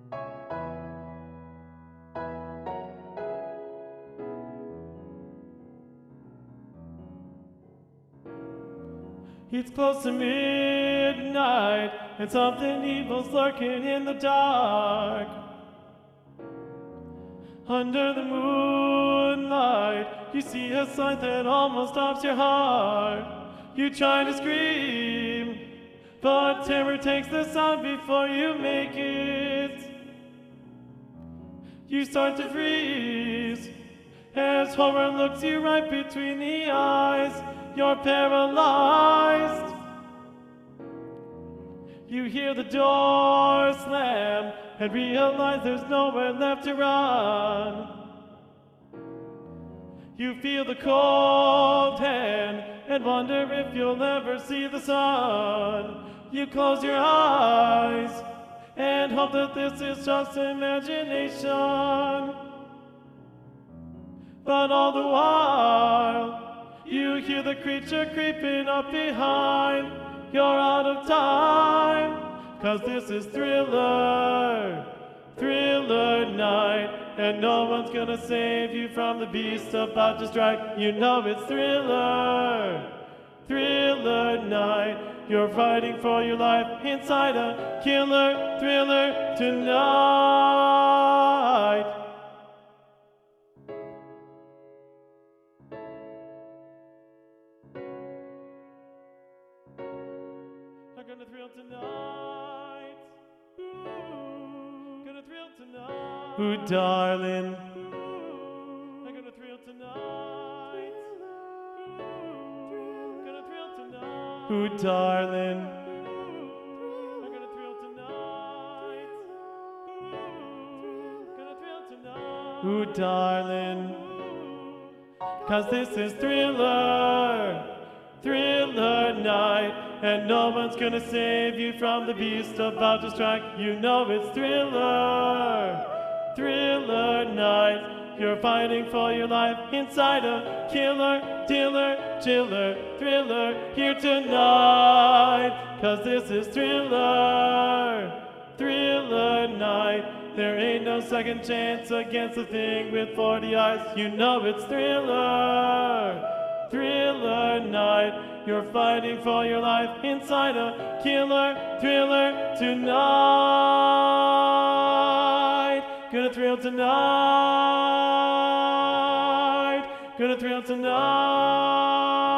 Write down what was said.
It's close to midnight, and something evil's lurking in the dark. Under the moonlight, you see a sight that almost stops your heart. You try to scream, but terror takes the sound before you make it. You start to freeze as horror looks you right between the eyes. You're paralyzed. You hear the door slam and realize there's nowhere left to run. You feel the cold hand and wonder if you'll ever see the sun. You close your eyes and hope that this is just imagination. But all the while, you hear the creature creeping up behind. You're out of time, 'cause this is Thriller, Thriller night. And no one's gonna save you from the beast about to strike. You know it's Thriller, Thriller night. You're fighting for your life inside a killer thriller tonight. I'm gonna thrill tonight. Ooh, gonna thrill tonight. Ooh, darling. I'm gonna thrill tonight. Ooh, gonna thrill tonight. Ooh, darling. I'm gonna thrill tonight. Ooh, gonna thrill tonight. Ooh, darling. 'Cause this is Thriller, Thriller night. And no one's gonna save you from the beast about to strike. You know it's Thriller, Thriller night. You're fighting for your life inside a killer, dealer, chiller, thriller here tonight. 'Cause this is Thriller, Thriller night. There ain't no second chance against a thing with 40 eyes. You know it's Thriller, Thriller night. You're fighting for your life inside a killer thriller tonight. Gonna thrill tonight. Gonna thrill tonight.